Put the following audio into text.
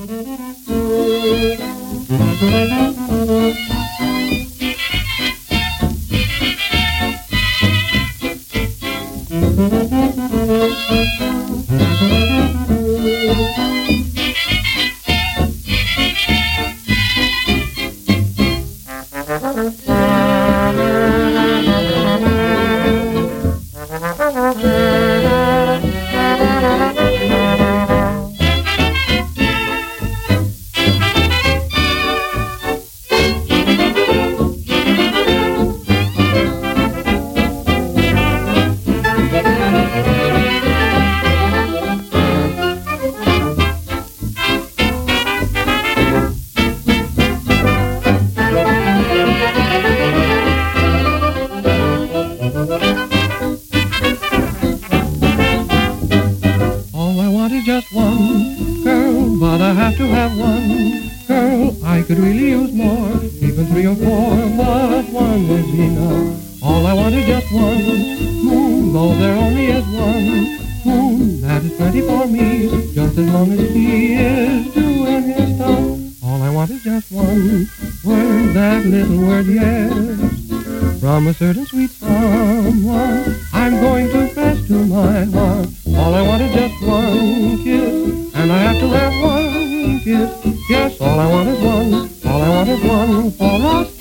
Just one girl, but I have to have one girl. I could really use more, even 3 or 4, but one is enough. All I want is just one moon, though there only is one moon. That is plenty for me, just as long as he is doing his stuff. All I want is just one word, that little word, yes, from a certain sweet someone I'm going to press to my heart. All I want is just one kiss, and I have to have one kiss. Yes, all I want is one, all I want is one for us.